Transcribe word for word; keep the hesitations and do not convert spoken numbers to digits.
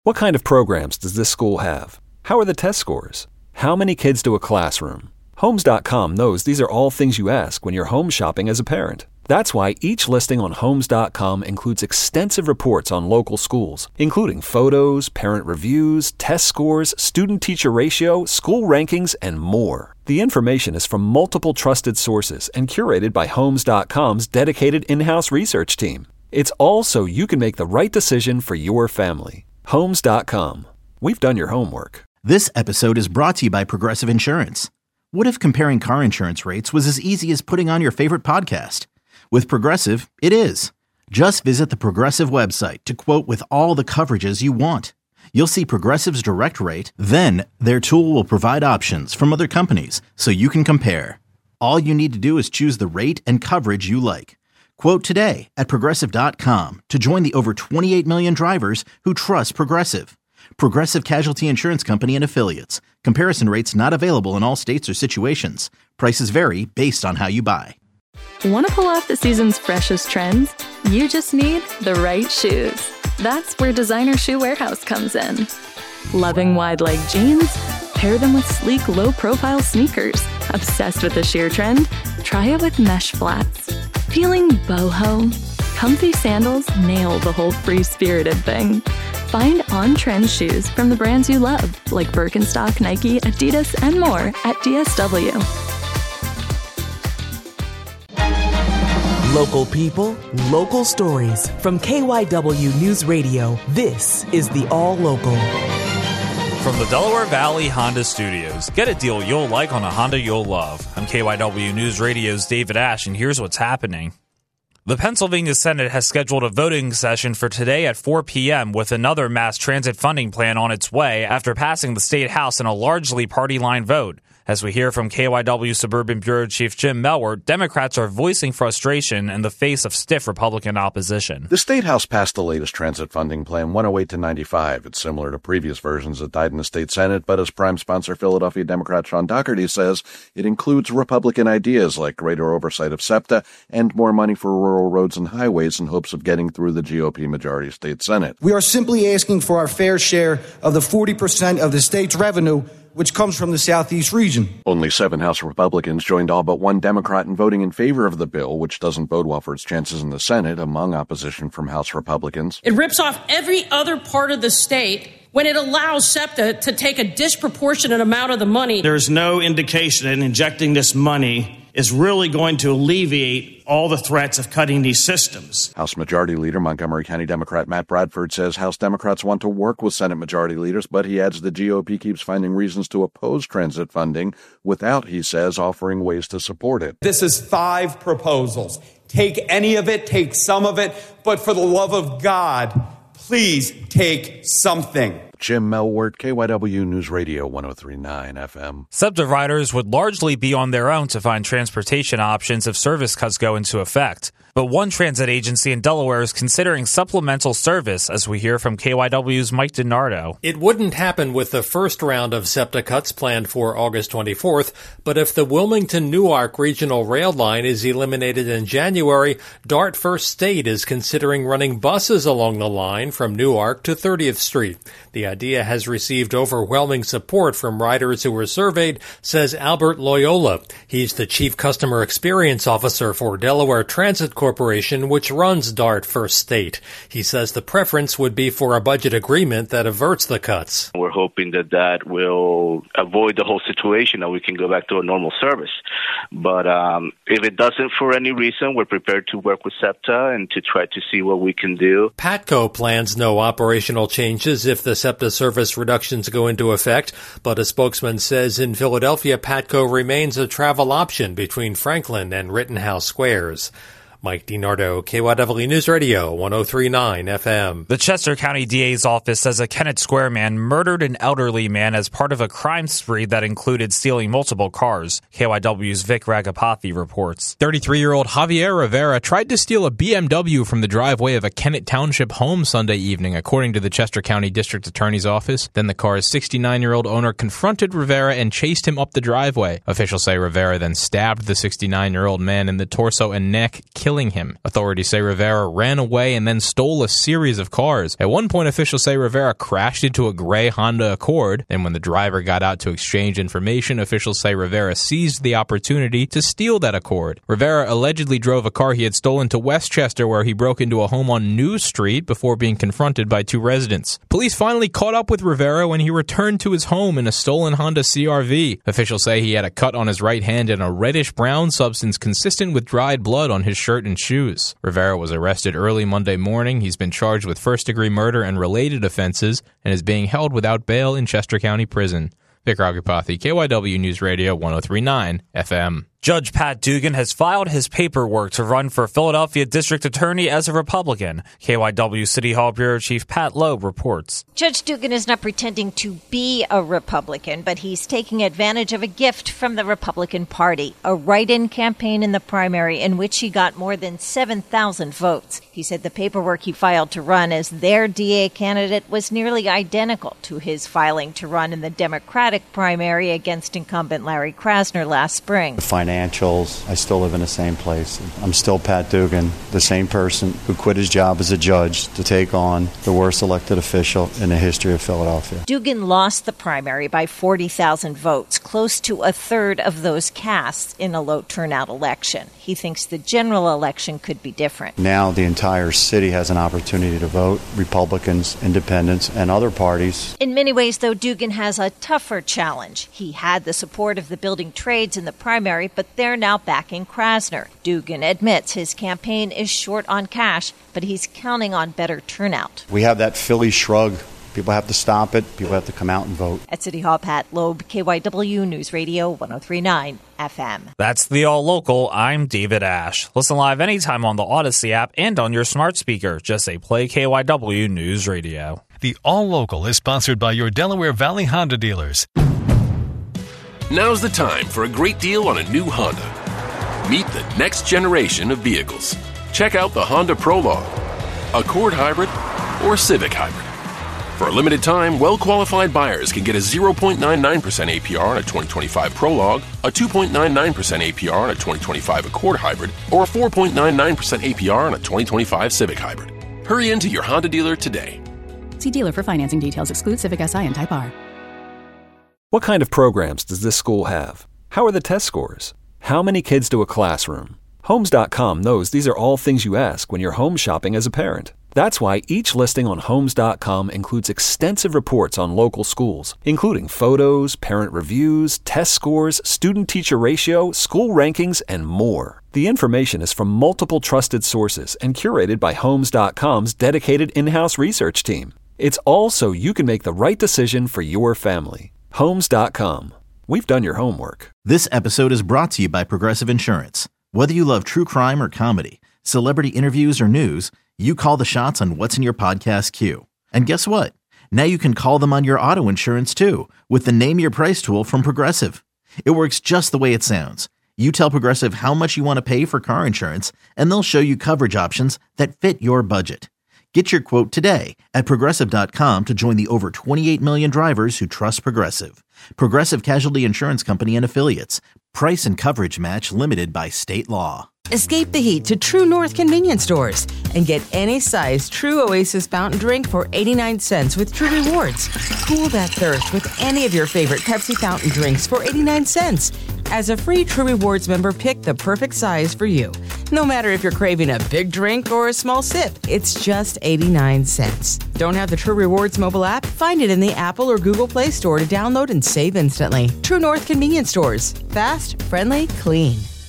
What kind of programs does this school have? How are the test scores? How many kids do a classroom? Homes dot com knows these are all things you ask when you're home shopping as a parent. That's why each listing on Homes dot com includes extensive reports on local schools, including photos, parent reviews, test scores, student-teacher ratio, school rankings, and more. The information is from multiple trusted sources and curated by Homes dot com's dedicated in-house research team. It's all so you can make the right decision for your family. Homes dot com. We've done your homework. This episode is brought to you by Progressive Insurance. What if comparing car insurance rates was as easy as putting on your favorite podcast? With Progressive, it is. Just visit the Progressive website to quote with all the coverages you want. You'll see Progressive's direct rate, then their tool will provide options from other companies so you can compare. All you need to do is choose the rate and coverage you like. Quote today at Progressive dot com to join the over twenty-eight million drivers who trust Progressive. Progressive Casualty Insurance Company and Affiliates. Comparison rates not available in all states or situations. Prices vary based on how you buy. Want to pull off the season's freshest trends? You just need the right shoes. That's where Designer Shoe Warehouse comes in. Loving wide-leg jeans? Pair them with sleek, low-profile sneakers. Obsessed with the sheer trend? Try it with mesh flats. Feeling boho? Comfy sandals nail the whole free-spirited thing. Find on-trend shoes from the brands you love, like Birkenstock, Nike, Adidas, and more at D S W. Local people, local stories. From K Y W News Radio, this is the All Local. From the Delaware Valley Honda Studios, get a deal you'll like on a Honda you'll love. I'm K Y W News Radio's David Ash, and here's what's happening. The Pennsylvania Senate has scheduled a voting session for today at four p.m. with another mass transit funding plan on its way after passing the State House in a largely party-line vote. As we hear from K Y W Suburban Bureau Chief Jim Melwert, Democrats are voicing frustration in the face of stiff Republican opposition. The State House passed the latest transit funding plan, one oh eight to ninety-five. It's similar to previous versions that died in the state Senate, but as prime sponsor Philadelphia Democrat Sean Doherty says, it includes Republican ideas like greater oversight of SEPTA and more money for rural roads and highways in hopes of getting through the G O P majority state Senate. We are simply asking for our fair share of the forty percent of the state's revenue which comes from the Southeast region. Only seven House Republicans joined all but one Democrat in voting in favor of the bill, which doesn't bode well for its chances in the Senate among opposition from House Republicans. It rips off every other part of the state when it allows SEPTA to take a disproportionate amount of the money. There's no indication that injecting this money is really going to alleviate all the threats of cutting these systems. House Majority Leader, Montgomery County Democrat Matt Bradford says House Democrats want to work with Senate Majority Leaders, but he adds the G O P keeps finding reasons to oppose transit funding without, he says, offering ways to support it. This is five proposals. Take any of it, take some of it, but for the love of God, please take something. Jim Melwert, K Y W News Radio, one oh three point nine F M. SEPTA riders would largely be on their own to find transportation options if service cuts go into effect. But one transit agency in Delaware is considering supplemental service, as we hear from K Y W's Mike DiNardo. It wouldn't happen with the first round of SEPTA cuts planned for August twenty-fourth, but if the Wilmington-Newark regional rail line is eliminated in January, DART First State is considering running buses along the line from Newark to thirtieth Street. The idea has received overwhelming support from riders who were surveyed, says Albert Loyola. He's the Chief Customer Experience Officer for Delaware Transit Corporation, which runs DART First State. He says the preference would be for a budget agreement that averts the cuts. We're hoping that that will avoid the whole situation and we can go back to a normal service. But um, if it doesn't for any reason, we're prepared to work with SEPTA and to try to see what we can do. PATCO plans no operational changes if the SEPTA service reductions go into effect, but a spokesman says in Philadelphia, PATCO remains a travel option between Franklin and Rittenhouse Squares. Mike DiNardo, K Y W News Radio, one oh three point nine F M. The Chester County D A's office says a Kennett Square man murdered an elderly man as part of a crime spree that included stealing multiple cars. K Y W's Vic Ragapathy reports. thirty-three-year-old Javier Rivera tried to steal a B M W from the driveway of a Kennett Township home Sunday evening, according to the Chester County District Attorney's Office. Then the car's sixty-nine-year-old owner confronted Rivera and chased him up the driveway. Officials say Rivera then stabbed the sixty-nine-year-old man in the torso and neck, killing killing him. Authorities say Rivera ran away and then stole a series of cars. At one point, officials say Rivera crashed into a gray Honda Accord, and when the driver got out to exchange information, officials say Rivera seized the opportunity to steal that Accord. Rivera allegedly drove a car he had stolen to Westchester, where he broke into a home on New Street before being confronted by two residents. Police finally caught up with Rivera when he returned to his home in a stolen Honda C R V. Officials say he had a cut on his right hand and a reddish-brown substance consistent with dried blood on his shirt and shoes. Rivera was arrested early Monday morning. He's been charged with first-degree murder and related offenses and is being held without bail in Chester County Prison. Vic Agapathy, K Y W News Radio one oh three point nine F M. Judge Pat Dugan has filed his paperwork to run for Philadelphia District Attorney as a Republican. K Y W City Hall Bureau Chief Pat Loeb reports. Judge Dugan is not pretending to be a Republican, but he's taking advantage of a gift from the Republican Party, a write-in campaign in the primary in which he got more than seven thousand votes. He said the paperwork he filed to run as their D A candidate was nearly identical to his filing to run in the Democratic primary against incumbent Larry Krasner last spring. Financials, I still live in the same place. I'm still Pat Dugan, the same person who quit his job as a judge to take on the worst elected official in the history of Philadelphia. Dugan lost the primary by forty thousand votes, close to a third of those cast in a low turnout election. He thinks the general election could be different. Now the entire city has an opportunity to vote, Republicans, independents, and other parties. In many ways, though, Dugan has a tougher challenge. He had the support of the building trades in the primary, but they're now backing Krasner. Dugan admits his campaign is short on cash, but he's counting on better turnout. We have that Philly shrug. People have to stop it. People have to come out and vote. At City Hall, Pat Loeb, K Y W News Radio one oh three point nine F M. That's the All Local. I'm David Ash. Listen live anytime on the Odyssey app and on your smart speaker. Just say play K Y W News Radio. The All Local is sponsored by your Delaware Valley Honda dealers. Now's the time for a great deal on a new Honda. Meet the next generation of vehicles. Check out the Honda Prologue, Accord Hybrid, or Civic Hybrid. For a limited time, well-qualified buyers can get a zero point nine nine percent A P R on a twenty twenty-five Prologue, a two point nine nine percent A P R on a twenty twenty-five Accord Hybrid, or a four point nine nine percent A P R on a twenty twenty-five Civic Hybrid. Hurry into your Honda dealer today. See dealer for financing details. Exclude Civic S I and Type R. What kind of programs does this school have? How are the test scores? How many kids do a classroom? Homes dot com knows these are all things you ask when you're home shopping as a parent. That's why each listing on Homes dot com includes extensive reports on local schools, including photos, parent reviews, test scores, student-teacher ratio, school rankings, and more. The information is from multiple trusted sources and curated by Homes dot com's dedicated in-house research team. It's all so you can make the right decision for your family. Homes dot com. We've done your homework. This episode is brought to you by Progressive Insurance. Whether you love true crime or comedy, celebrity interviews or news, you call the shots on what's in your podcast queue. And guess what? Now you can call them on your auto insurance too with the Name Your Price tool from Progressive. It works just the way it sounds. You tell Progressive how much you want to pay for car insurance, and they'll show you coverage options that fit your budget. Get your quote today at Progressive dot com to join the over twenty-eight million drivers who trust Progressive. Progressive Casualty Insurance Company and Affiliates. Price and coverage match limited by state law. Escape the heat to True North convenience stores and get any size True Oasis fountain drink for eighty-nine cents with True Rewards. Cool that thirst with any of your favorite Pepsi fountain drinks for eighty-nine cents. As a free True Rewards member, pick the perfect size for you. No matter if you're craving a big drink or a small sip, it's just eighty-nine cents. Don't have the True Rewards mobile app? Find it in the Apple or Google Play Store to download and save instantly. True North convenience stores. Fast, friendly, clean.